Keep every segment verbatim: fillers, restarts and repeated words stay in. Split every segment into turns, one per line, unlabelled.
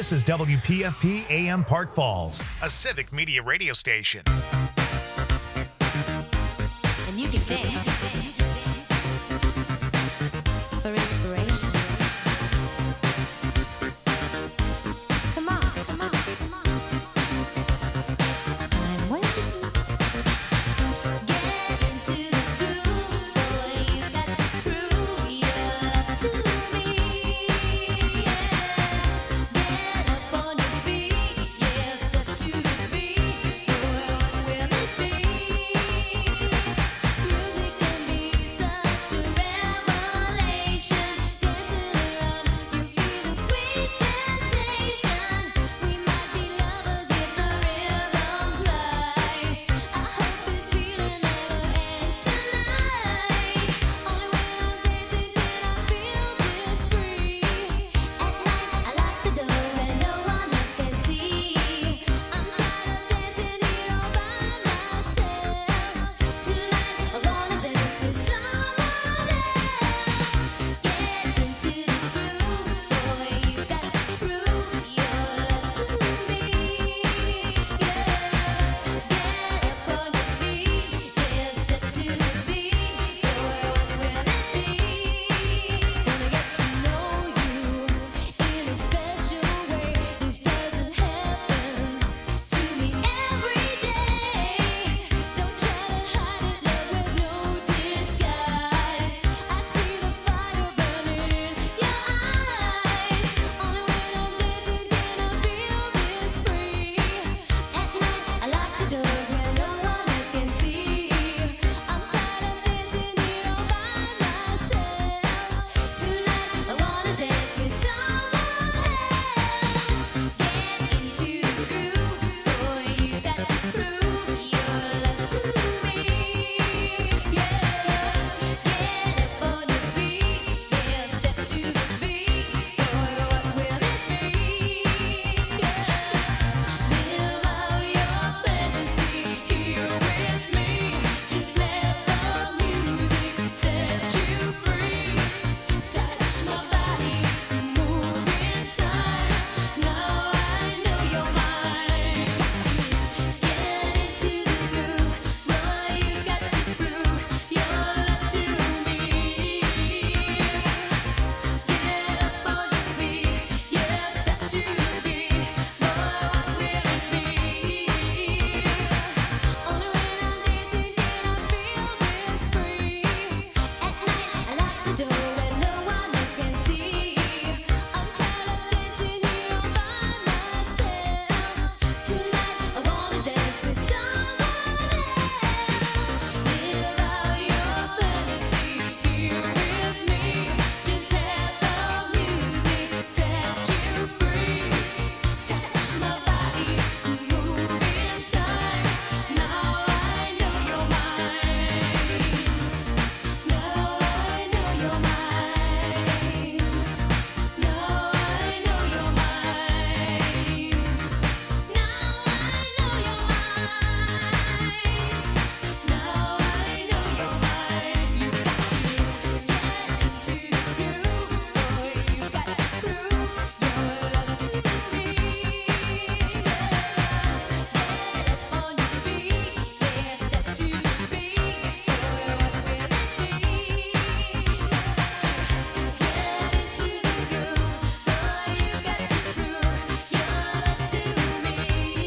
This is W P F P A M Park Falls, a civic media radio station.
And you can dance for inspiration. Come on, come on, come on. I'm waiting. Get into the groove, boy. You got to prove your love to me. Get up on your feet, yeah. Step to the beat, boy. What will it be? Music can be such a revelation. Dancing around, you feel a sweet sensation. We might be lovers if the rhythm's right. I hope this feeling never ends tonight. Only when I'm dancing can I feel this free. At night I lock the doors where no one else can see. I'm tired of dancing here all by myself. Tonight I wanna dance with someone else. Get into the groove, boy. You got to prove your love to me. Yeah, get up on your feet, yeah. Step to the beat, boy. What will it be? Wanna get to know you in a special way. This doesn't happen to me every day. Don't try to hide it, love. There's no disguise. I see the fire burning in your eyes. Only when I'm dancing can I feel this free. At night I lock the doors where no one else can see. I'm tired of dancing here all by myself. Tonight I wanna dance with someone else. Get into the groove, boy. You got to prove your love to me. Yeah, get up on your feet, yeah. Step to the beat, boy. What will it be? Yeah, live out your fantasy here with me. Just let the music set you free. Touch my body, move in time. Now I know you're mine. Get into the groove, boy. You got to prove your love to me. Get up on your feet, yeah. Step to the beat, boy. What will it be? Only when I'm dancing can I feel this free. At night I lock the door where no one else can see. I'm tired of dancing here all by myself. Tonight I wanna dance with someone else. Live out your fantasy here with me. Just let the music set you free. Touch my body, move in time. Now I know you're mine. Now I know you're mine. Now I know you're mine. Now I know you're mine. Now I know you're mine. You got to get into the groove, boy. You got to prove your love to me. Get up on your feet, yeah. Step to the beat, boy. What will it be? Get into the groove, boy. You got to prove your love to me.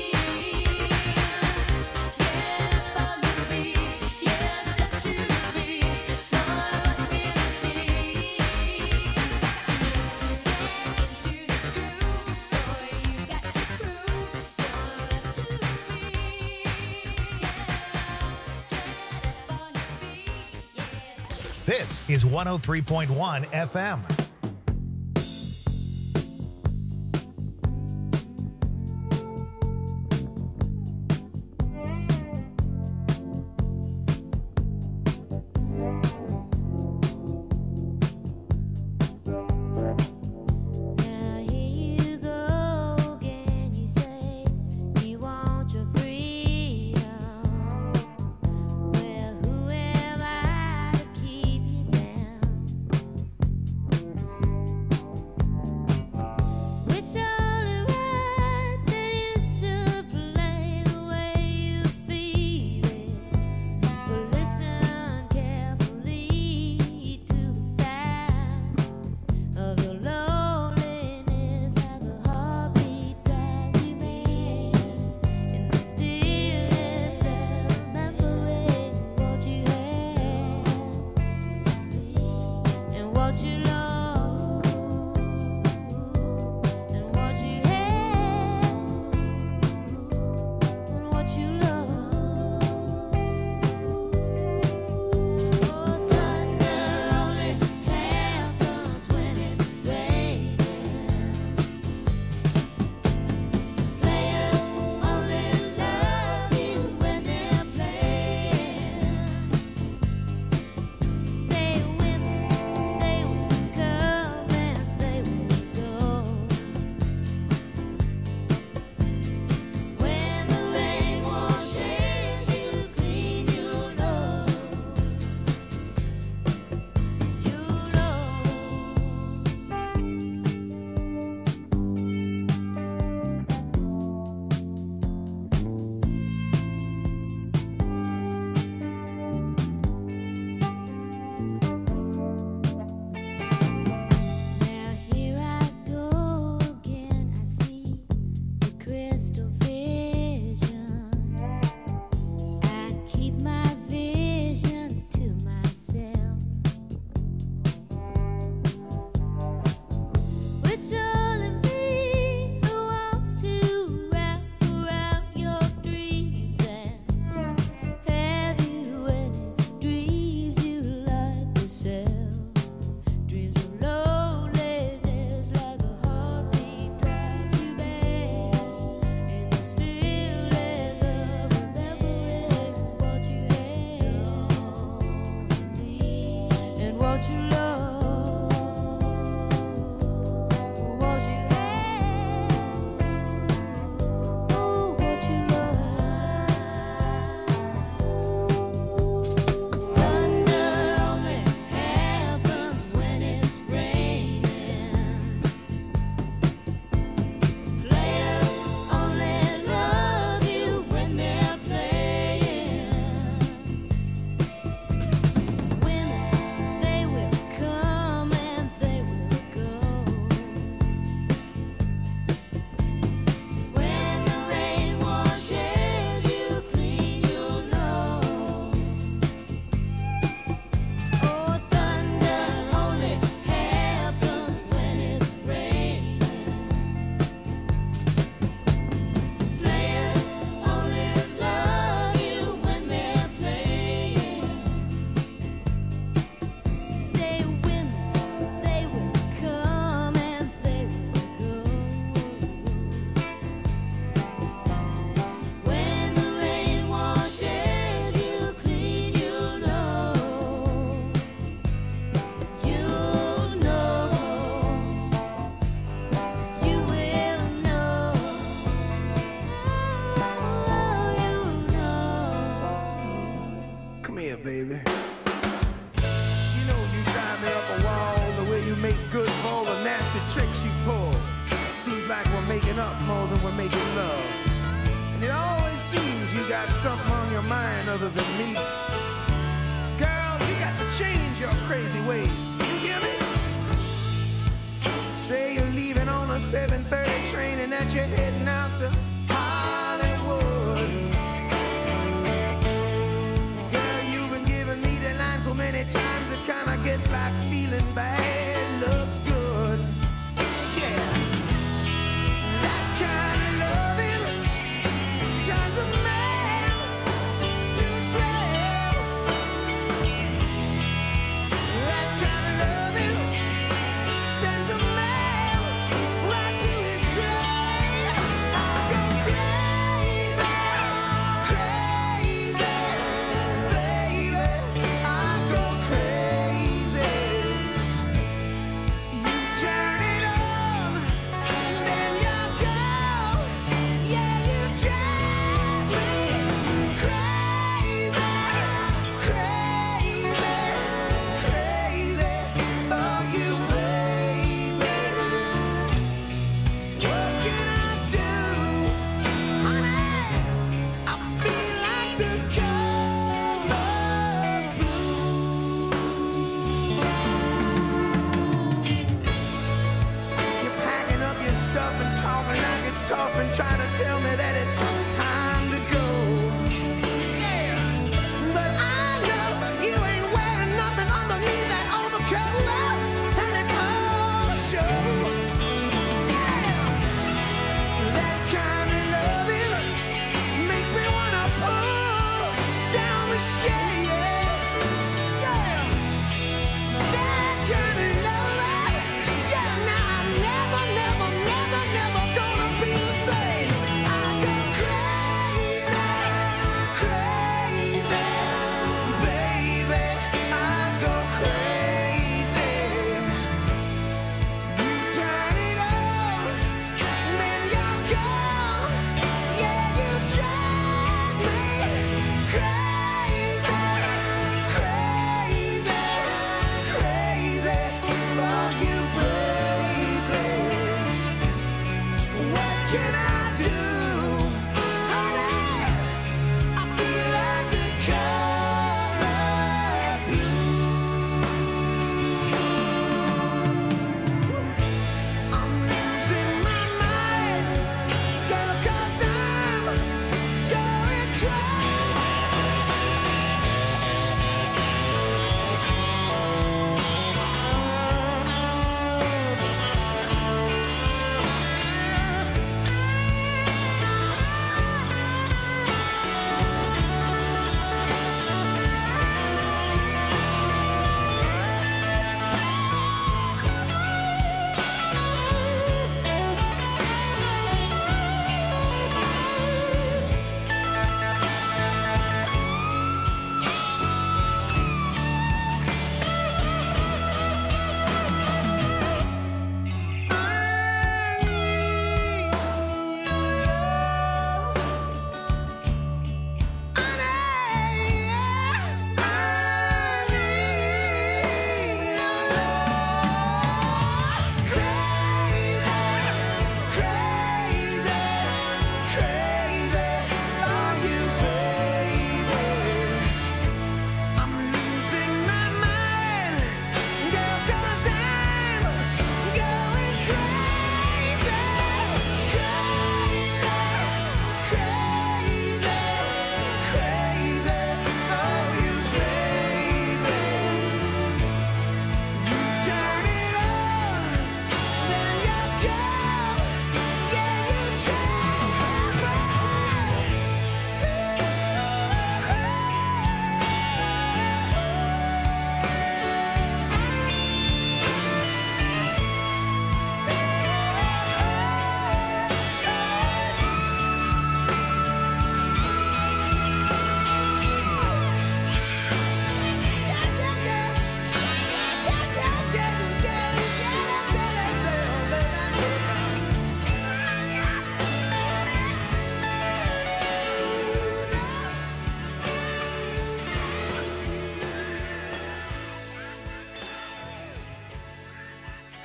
Get up on your feet, yeah. Step to the beat, boy. What will it be? Get into the groove, boy. You got to prove your love to me. Get up on your feet, yeah.
This is one oh three point one F M.
Now here you go again. You say you want your freedom. Well, who am I to keep you down? what you love, what you have, oh, what you love. Thunder only happens when it's raining. Players only love you when they're playing. Women, they will come and they will go. When the rain washes you clean, you'll know. Oh, thunder only happens when it's raining. Players only love you when they're playing. Say women, they will come and they will go. When the rain washes you clean, you'll know. You'll know. You will know. Oh, you'll know.
Come here, baby. You know you drive me up a wall the way you make good for all the nasty tricks you pull. Seems like we're making up more than we're making love. And it always seems you got something on your mind other than me. Girl, you got to change your crazy ways. You hear me? Say you're leaving on a seven thirty train and that you're heading out to Hollywood. Girl, you've been giving me the line so many times it kinda gets like feeling bad looks good. Yeah. That kind of loving turns a man to a slave. That kind of loving sends a man right to his grave. I go crazy, crazy, baby. I go crazy. You turn it on, then you go. Yeah, you drive me crazy, crazy, crazy. Oh, you baby. What can I do, honey? I feel like the color blue. You're packing up your stuff and talking like it's tough and trying to tell me that it's time to go. Yeah, but I know you ain't wearing nothing underneath that overcoat, and it's all show. Yeah, that kind of loving makes me wanna pull down the shade. Yeah, that kind of loving. Yeah, now I'm never, never, never, never gonna be the same. I go crazy, crazy, baby. I go crazy. You turn it on, then you're gone. Yeah, you drive me crazy, crazy,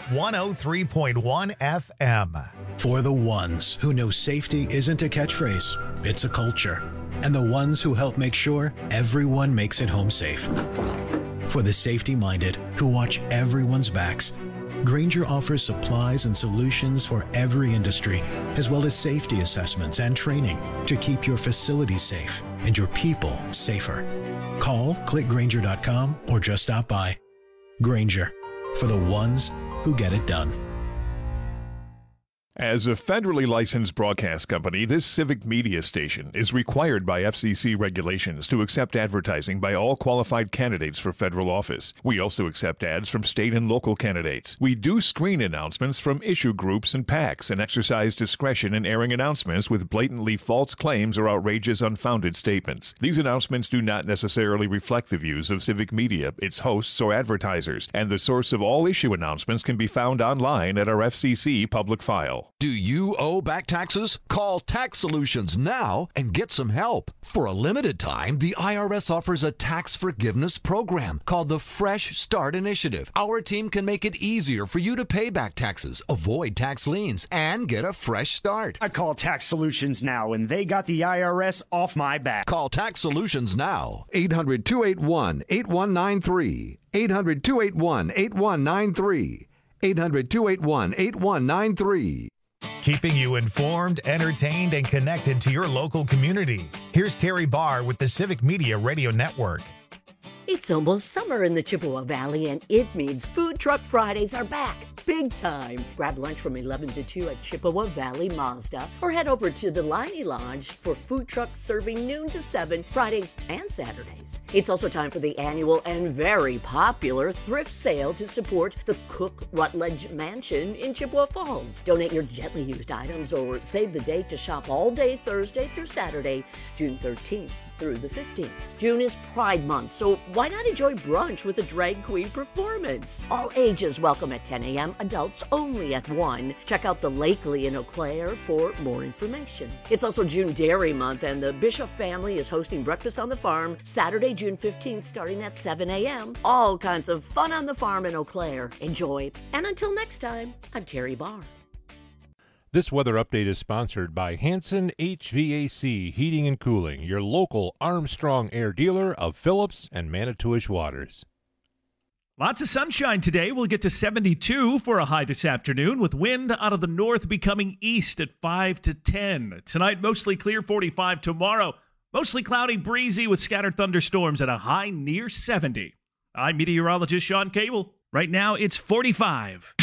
one oh three point one F M.
For the ones who know safety isn't a catchphrase, it's a culture. And the ones who help make sure everyone makes it home safe. For the safety-minded who watch everyone's backs, Grainger offers supplies and solutions for every industry, as well as safety assessments and training to keep your facilities safe and your people safer. Call, click Grainger dot com, or just stop by. Grainger, for the ones who get it done.
As a federally licensed broadcast company, this civic media station is required by F C C regulations to accept advertising by all qualified candidates for federal office. We also accept ads from state and local candidates. We do screen announcements from issue groups and PACs and exercise discretion in airing announcements with blatantly false claims or outrageous, unfounded statements. These announcements do not necessarily reflect the views of civic media, its hosts, or advertisers, and the source of all issue announcements can be found online at our F C C public file.
Do you owe back taxes? Call Tax Solutions now and get some help. For a limited time, the I R S offers a tax forgiveness program called the Fresh Start Initiative. Our team can make it easier for you to pay back taxes, avoid tax liens, and get a fresh start.
I call Tax Solutions now, and they got the I R S off my back.
Call Tax Solutions now. eight hundred, two eight one, eight one nine three. eight hundred, two eight one, eight one nine three. eight hundred, two eight one, eight one nine three.
Keeping you informed, entertained, and connected to your local community. Here's Terry Barr with the Civic Media Radio Network.
It's almost summer in the Chippewa Valley, and it means Food Truck Fridays are back. Big time. Grab lunch from eleven to two at Chippewa Valley Mazda, or head over to the Liney Lodge for food trucks serving noon to seven Fridays and Saturdays. It's also time for the annual and very popular thrift sale to support the Cook Rutledge Mansion in Chippewa Falls. Donate your gently used items or save the date to shop all day Thursday through Saturday, June thirteenth through the fifteenth. June is Pride Month, so why not enjoy brunch with a drag queen performance? All ages welcome at ten a.m., adults only at one. Check out the Lakely in Eau Claire for more information. It's also June Dairy Month, and the Bishop family is hosting Breakfast on the Farm Saturday, June fifteenth, starting at seven a.m. All kinds of fun on the farm in Eau Claire. Enjoy. And until next time, I'm Terry Barr.
This weather update is sponsored by Hanson H V A C Heating and Cooling, your local Armstrong Air dealer of Phillips and Manitowish Waters.
Lots of sunshine today. We'll get to seventy-two for a high this afternoon, with wind out of the north becoming east at five to ten. Tonight, mostly clear, forty-five. Tomorrow, mostly cloudy, breezy with scattered thunderstorms at a high near seventy. I'm meteorologist Sean Cable. Right now, it's forty-five.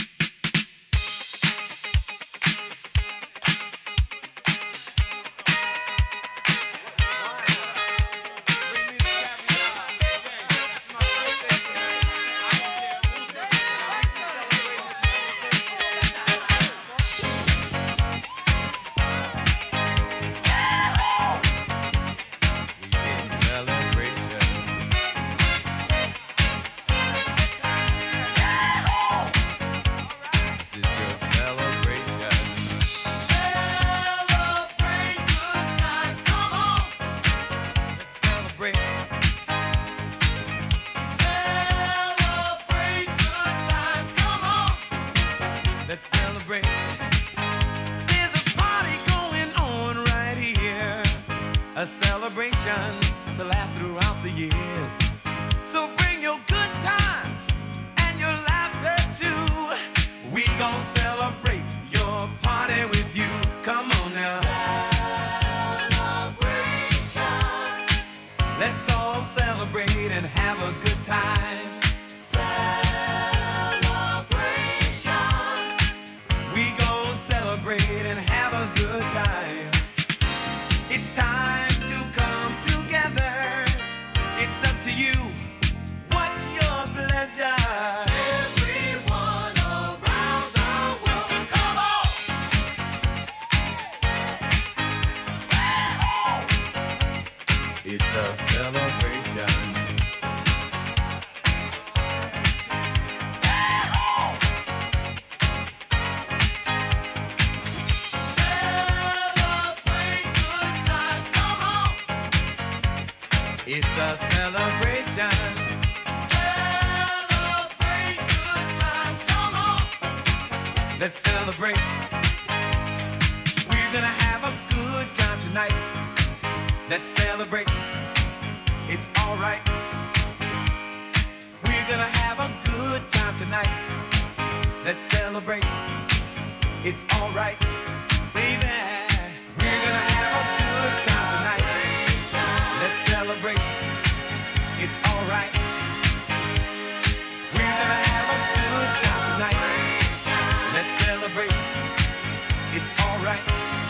It's a celebration. Celebrate good times, come on. Let's celebrate. We're gonna have a good time tonight. Let's celebrate. It's alright. We're gonna have a good time tonight. Let's celebrate. It's alright. Baby, we're gonna have a good time tonight. Let's celebrate. It's alright. We're gonna have a good time tonight. Let's celebrate. It's alright.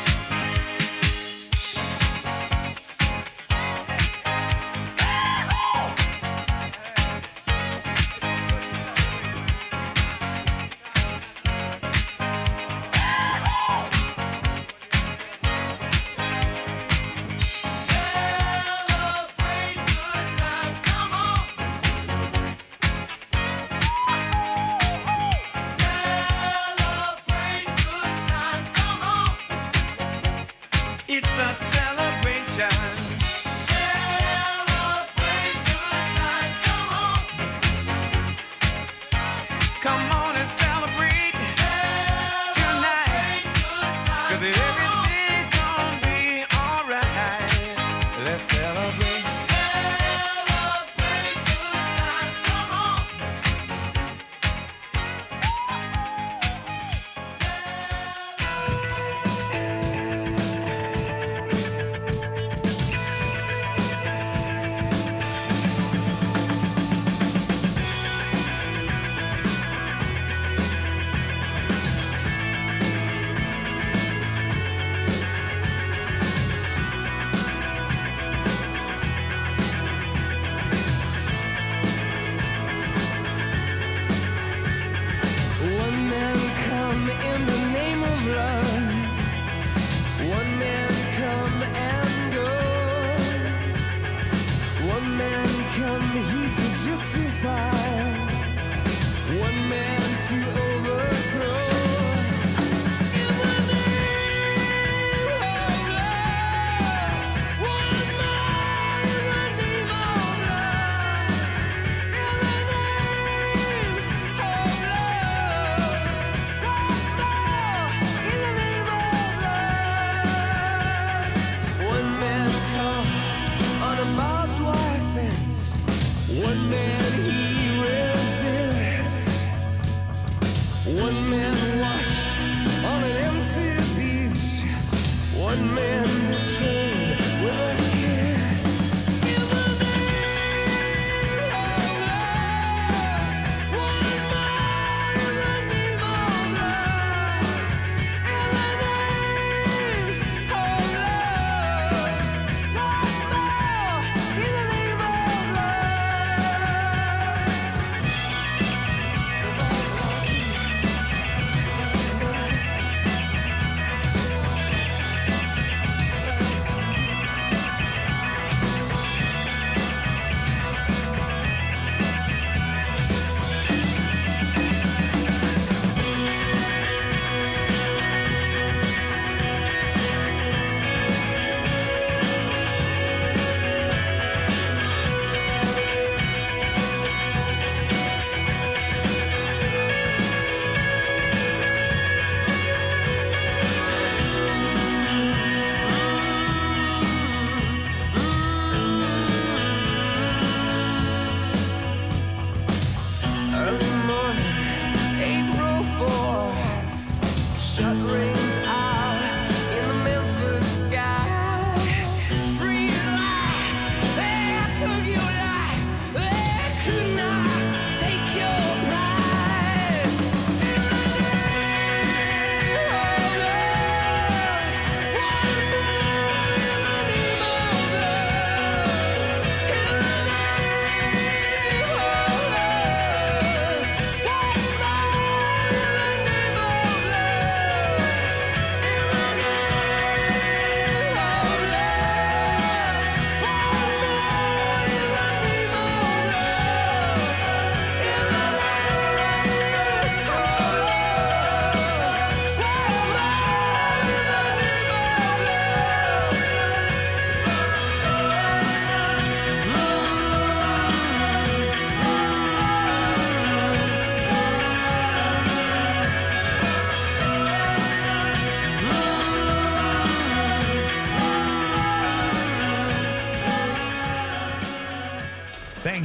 It's a celebration. Celebrate good times, come on. Come on and celebrate tonight. Cause everything's gonna be alright. Let's celebrate. Celebrate good times, come on. One man come in the name of love. One man come and go. One man come here to justify. One man to overthrow. In the name of love. One man in the name of love. In the name of love. In the name of love. One man come on a barbed wire fence. One man he resists. One man washed on an empty beach. One man betrayed with a kiss. In the name of love. One man in the name of love. In the name of love. In the name of love.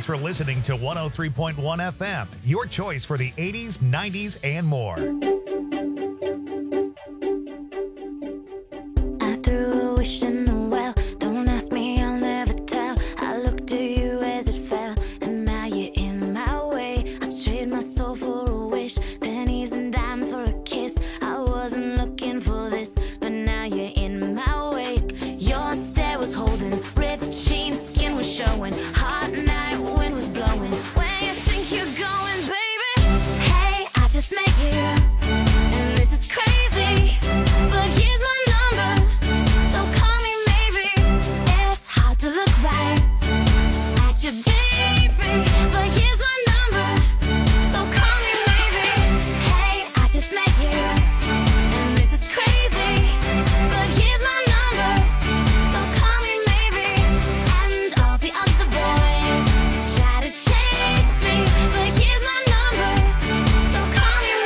Thanks for listening to one oh three point one F M, your choice for the eighties, nineties, and more.
I threw a wish in the well. Don't ask me, I'll never tell. I looked at you as it fell, and now you're in my way. I trade my soul for a wish, pennies and dimes for a kiss. I wasn't looking for this, but now you're in my way. Your stare was holding, ripped jeans, skin was showing. Hot night, wind was blowing. Where you think you're going, baby? Hey, I just met you, and this is crazy. But here's my number, so call me maybe. It's hard to look right at your baby, but here's my number, so call me maybe. Hey, I just met you, and this is crazy. But here's my number, so call me maybe. And all the other boys try to chase me, but here's my number, so call me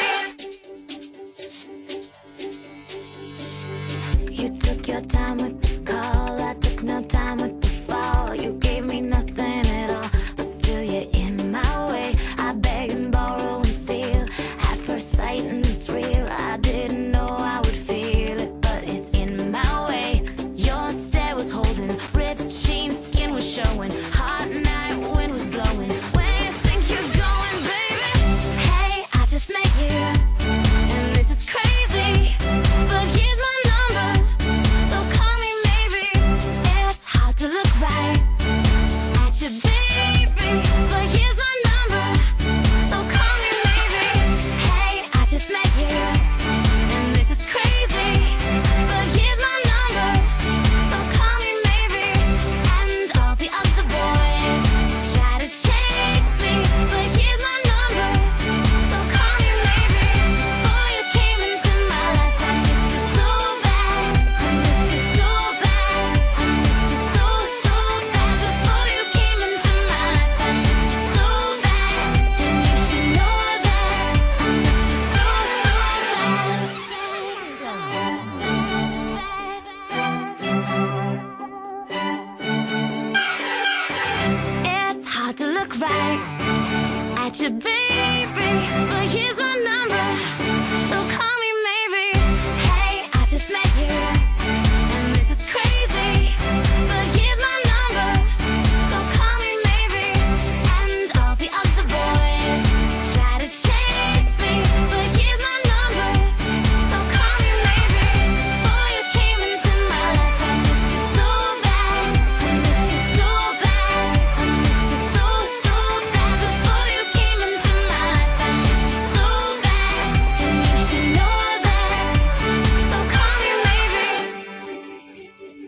maybe. You took your time with the call, I took no time with the fall. You gave me nothing at all, but still you're in my way. I beg and borrow and steal at first sight, and it's real. I didn't know I would feel it, but it's in my way. Your stare was holding, ripped jeans, skin was showing. Hot night, wind was blowing. Where you think you're going, baby? Hey, I just met you, and this is crazy. But here's my number, so call me maybe. It's hard to look right at your baby, but here's my number, so call me maybe. Hey, I just met you, and this is crazy. But here's my number, so call me maybe. And all the other boys try to chase me, but here's my number, so call me maybe. Before you came into my life, I missed you so bad. I missed you so bad. I missed you so, so bad. Before you came into my life, I missed you so bad. And you should know that I missed you so, bad. It's hard to look right at your baby, but here's my number, so call me maybe. Hey, I just met you, and this is crazy. But here's my number, so call me maybe. And all the other boys try to chase me, but here's my number, so call me maybe. Before you came into my life, I missed you so bad. I missed you so bad. I missed you so, so bad. Before you came into my life, I missed you so bad. And you should know that, so call me maybe.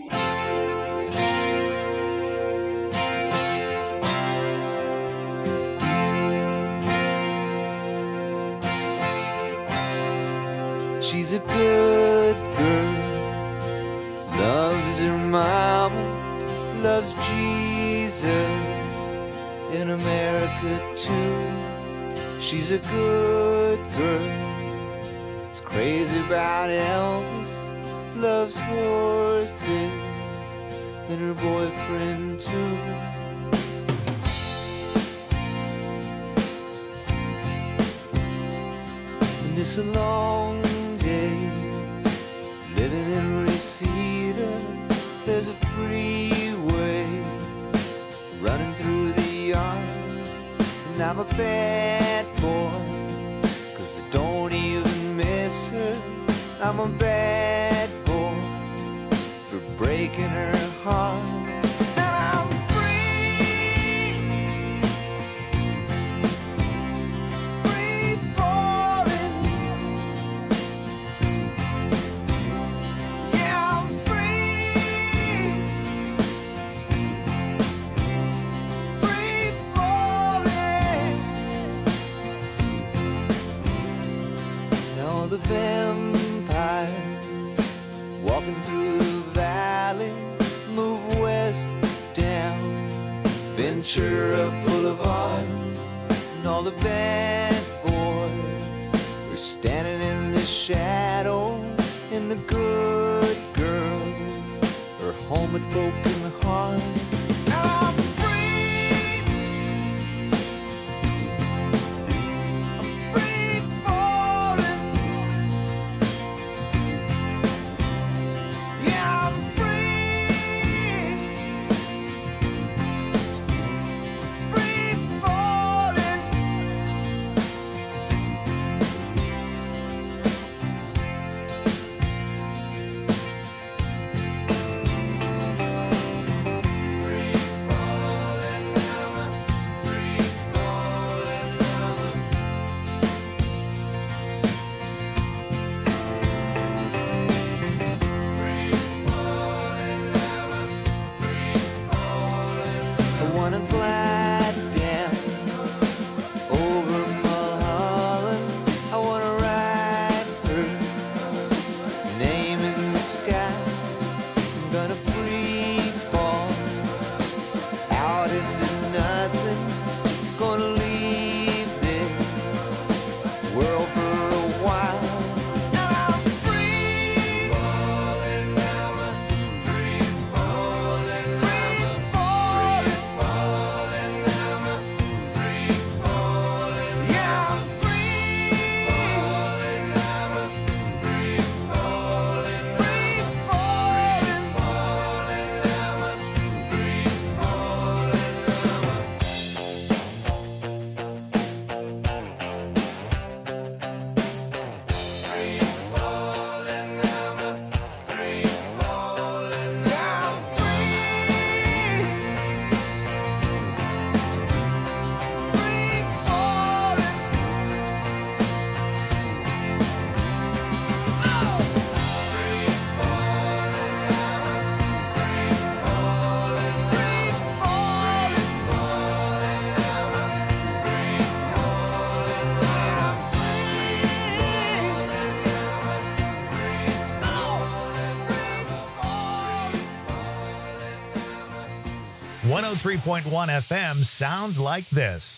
She's a good girl, loves her mama, loves Jesus, in America too. She's a good girl, is crazy about Elvis, loves horses, and her boyfriend too. And it's a long day living in Reseda. There's a freeway running through the yard, and I'm a bad boy, 'cause I don't even miss her. I'm a bad boy for breaking her heart. And I'm free, free falling. Yeah, I'm free, free falling. Now the vampires walking through the valley move west down Ventura Boulevard, and all the bad boys are standing in the shadows, and the good girls are home with broken hearts. I'm free,
oh three point one F M sounds like this.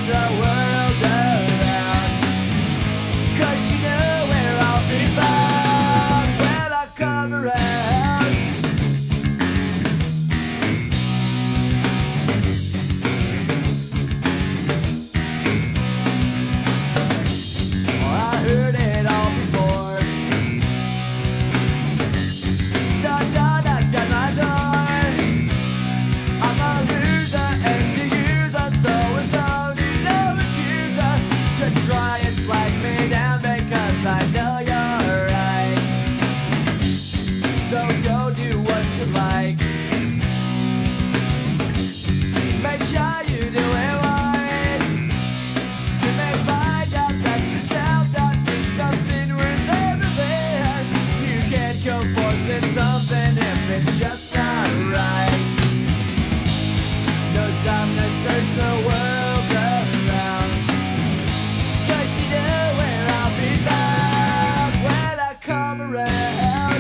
search the world around, 'cause she knew where I'll be found when I come around. Well, I heard it all before, so don't knock at my door. I'm a loser and the user, so it's only no accuser to try and slag me down because I know you're right. So go do what you like. Make sure you do it wise. You may find out that yourself that thinks nothing worth everything. You can't go forcing something if it's just not right. No time to search the world around, 'cause you know where I'll be found when I come around.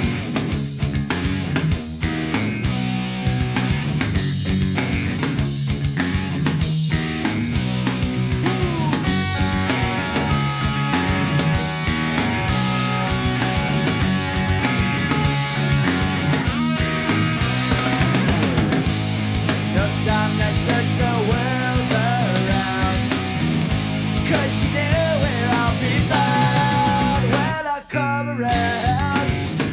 No time to search the world around, 'cause you know where I'll be found when I come around.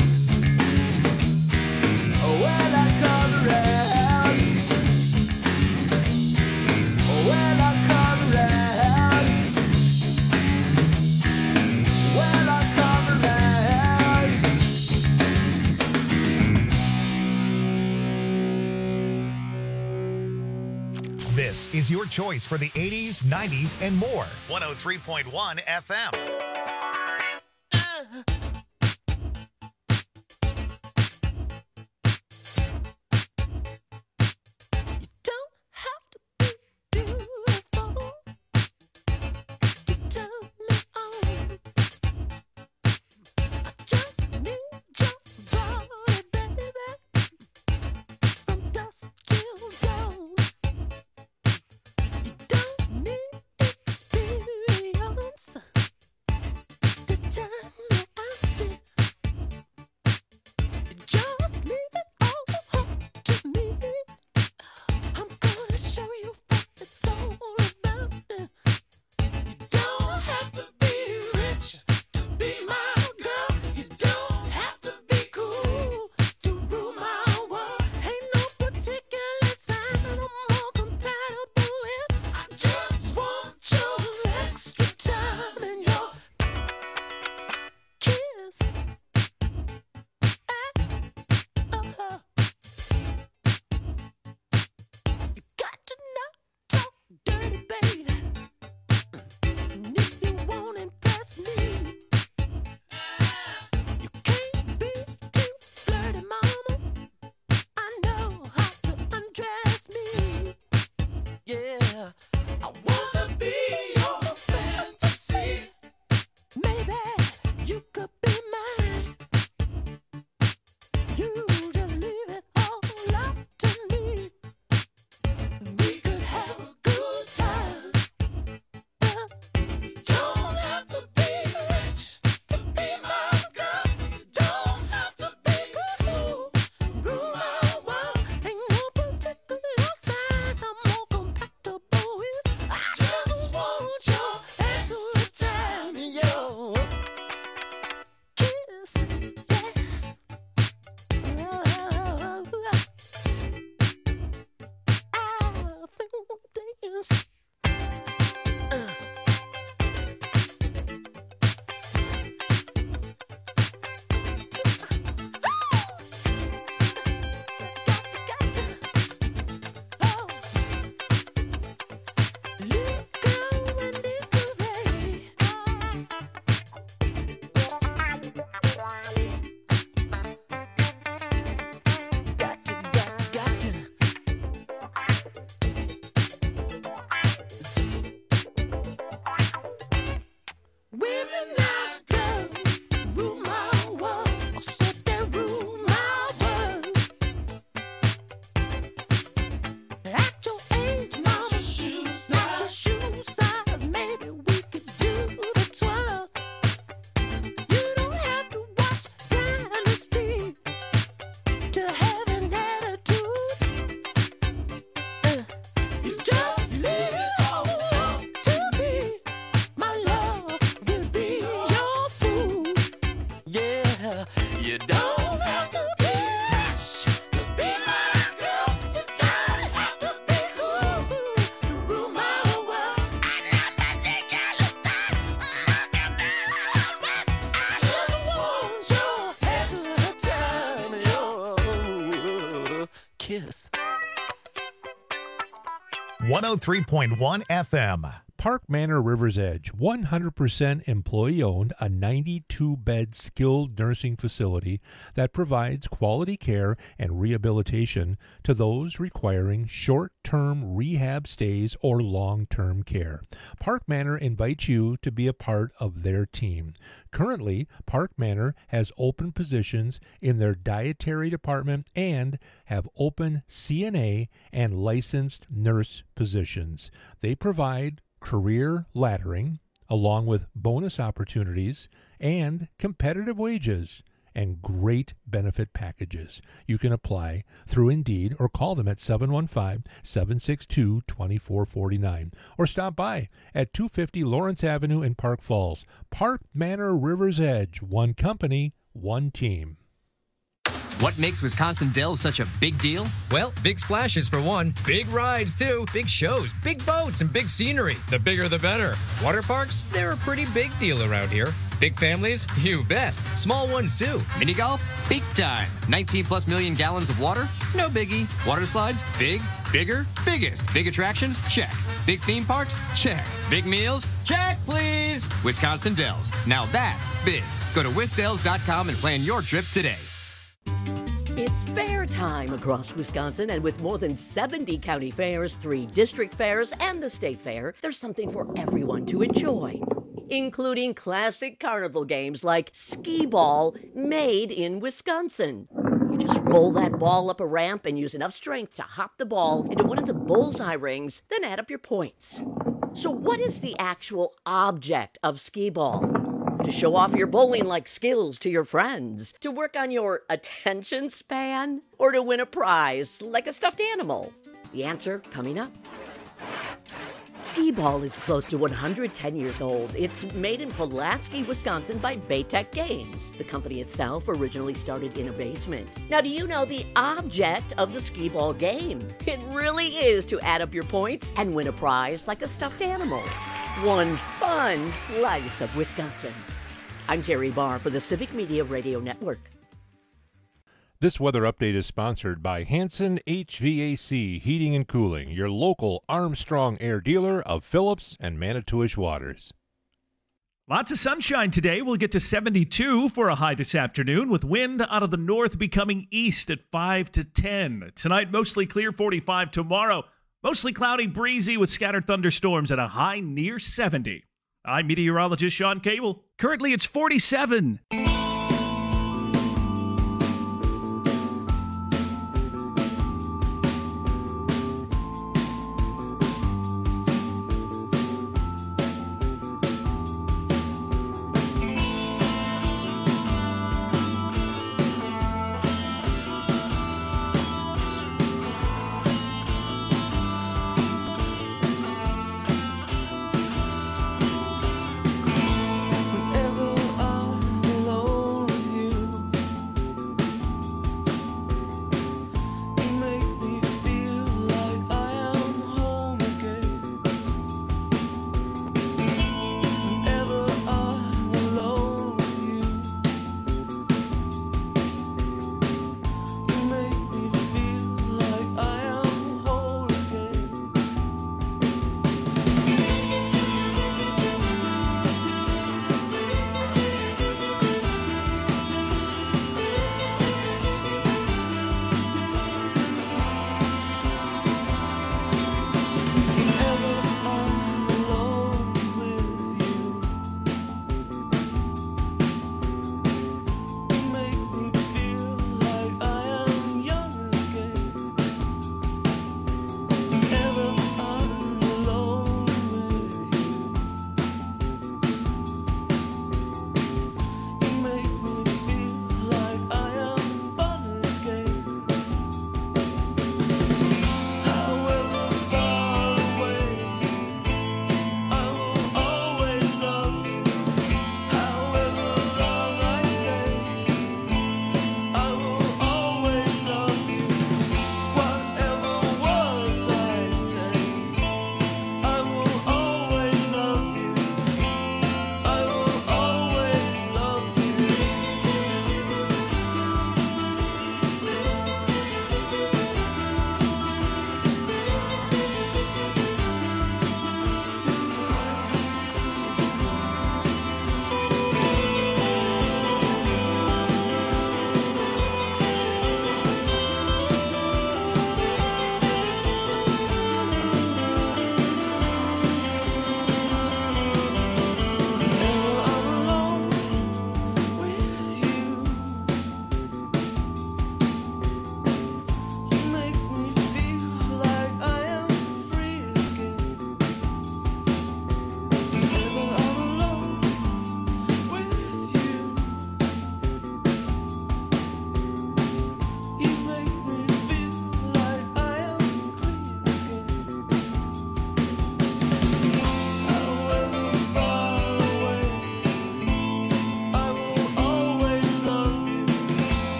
When I come around. When I come around. When I come around.
This is your choice for the eighties, nineties, and more. one oh three point one F M.
Don't have to be beautiful to turn me on. I just need your body, baby, from dusk till dawn. You don't need experience to turn me on. You just leave it all up to me. I'm gonna show you what it's all about. You don't have to be rich to be my girl. You don't have to be cool to rule my world. Ain't no particular sign I'm more compatible with. I just want your extra time and your kiss. Uh-huh. You got to not talk dirty, baby. And if you won't impress me, you can't be too flirty, mama. I know how to undress me. Yeah, I wanna be your fantasy. Maybe you could be mine. You just leave it all up to me. We could have a good time. Uh, don't have to be rich to be my girl. You don't have to be cool to rule my world. Ain't no particular sign I'm more compatible with. I just want your extra time and your kiss. Yes. I think this. Gotcha, gotcha, gotcha.
one oh three point one F M.
Park Manor River's Edge, one hundred percent employee-owned, a ninety-two bed skilled nursing facility that provides quality care and rehabilitation to those requiring short-term rehab stays or long-term care. Park Manor invites you to be a part of their team. Currently, Park Manor has open positions in their dietary department and have open C N A and licensed nurse positions. They provide career laddering, along with bonus opportunities and competitive wages and great benefit packages. You can apply through Indeed or call them at seven one five, seven six two, two four four nine or stop by at two fifty Lawrence Avenue in Park Falls. Park Manor River's Edge, one company, one team.
What makes Wisconsin Dells such a big deal?
Well, big splashes for one, big rides too, big shows, big boats, and big scenery. The bigger the better. Water parks? They're a pretty big deal around here. Big families? You bet. Small ones too.
Mini golf? Big time. nineteen plus million gallons of water? No biggie. Water slides? Big, bigger, biggest. Big attractions? Check. Big theme parks? Check. Big meals? Check, please. Wisconsin Dells. Now that's big. Go to wisdells dot com and plan your trip today.
It's fair time across Wisconsin, and with more than seventy county fairs, three district fairs, and the state fair, there's something for everyone to enjoy, including classic carnival games like skee ball, made in Wisconsin. You just roll that ball up a ramp and use enough strength to hop the ball into one of the bullseye rings, then add up your points. So what is the actual object of skee ball? To show off your bowling-like skills to your friends? To work on your attention span? Or to win a prize like a stuffed animal? The answer coming up. Skee ball is close to one hundred ten years old. It's made in Pulaski, Wisconsin by Baytech Games. The company itself originally started in a basement. Now, do you know the object of the skee ball game? It really is to add up your points and win a prize like a stuffed animal. One fun slice of Wisconsin. I'm Terry Barr for the Civic Media Radio Network.
This weather update is sponsored by Hanson H V A C Heating and Cooling, your local Armstrong Air dealer of Phillips and Manitowish Waters.
Lots of sunshine today. We'll get to seventy-two for a high this afternoon, with wind out of the north becoming east at five to ten. Tonight, mostly clear, forty-five. Tomorrow, mostly cloudy, breezy with scattered thunderstorms at a high near seventy. I'm meteorologist Sean Cable. Currently, it's forty-seven.
Whenever I'm alone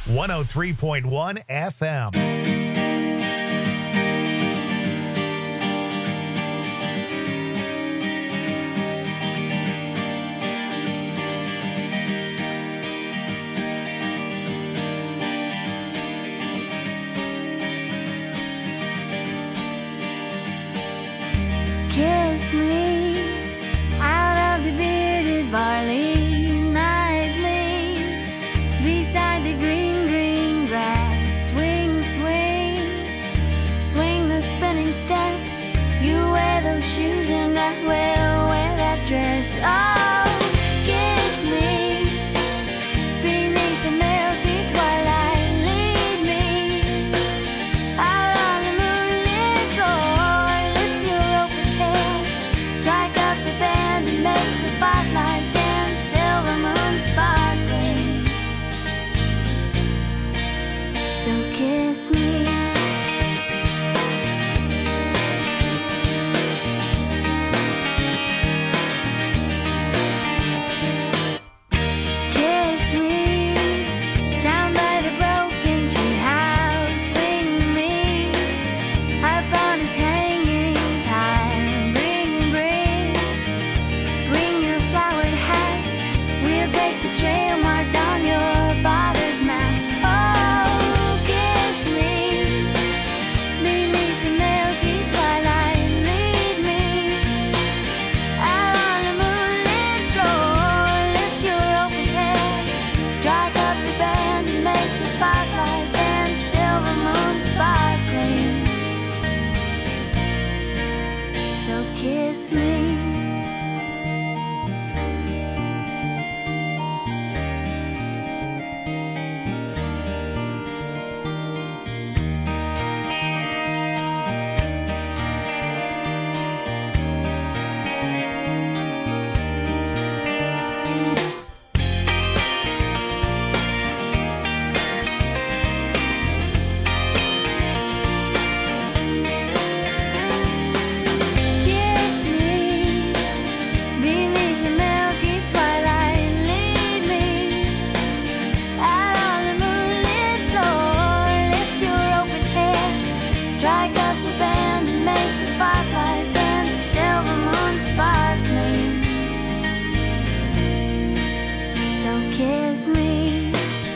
one oh three point one F M.
Kiss me out of the bearded barley nightly, beside the green, green grass. Swing, swing, swing the spinning step. You wear those shoes and I will wear that dress. Oh, kiss me beneath the milky twilight. Lead me out on the moonlit floor. Lift your open head, strike up the band and make the fireflies dance. Silver moon sparkling, so kiss me. Kiss me down by the broken tree house. Swing me up on its hanging tire. Bring, bring, bring your flowered hat. We'll take the trail marked on your father's map. Oh, kiss me beneath the milky twilight. Lead me out on the moonlit floor. Lift your open head, strike up the band and make the fireflies dance. Silver moon sparkling, so kiss me. Kiss me beneath the milky twilight. Lead me out on the moonlit floor. Lift your open head, strike up the band and make the fireflies dance. Silver moon sparkling, so kiss me.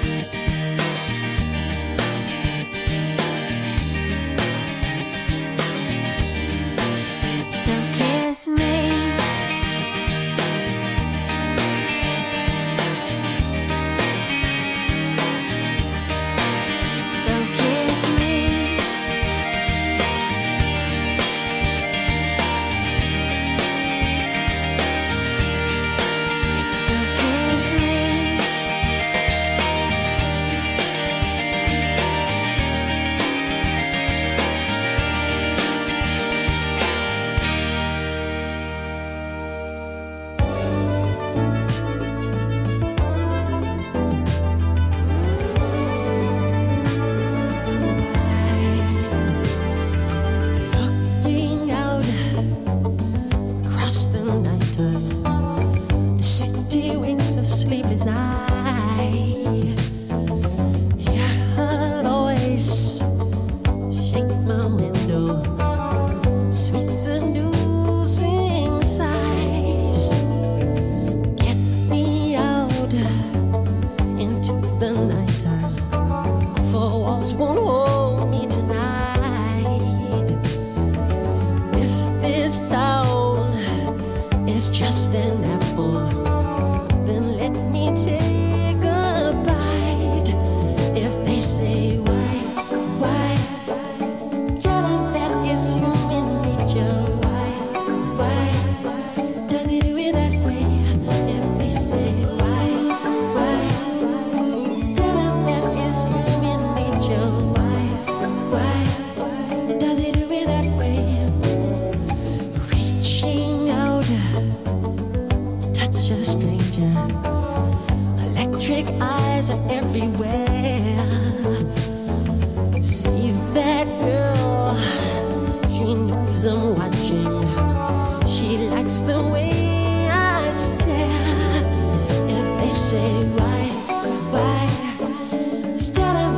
So kiss me. So kiss me. So kiss me.
Looking out across the night, the city winks a sleepless eye. Yeah, I'll always shake my window, sweet seducing sighs. Get me out into the night, for walls won't hold me tonight. If this town is just an apple, then let me take a bite. If they say why, why, tell them that it's human nature. Why, why, does he do it that way? If they say why, why, tell them that it's human nature. Why, why, does he do it that way? Reaching out, touch a stranger. Electric eyes are everywhere. See that girl, she knows I'm watching. She likes the way I stare. If they say why, why, Instead of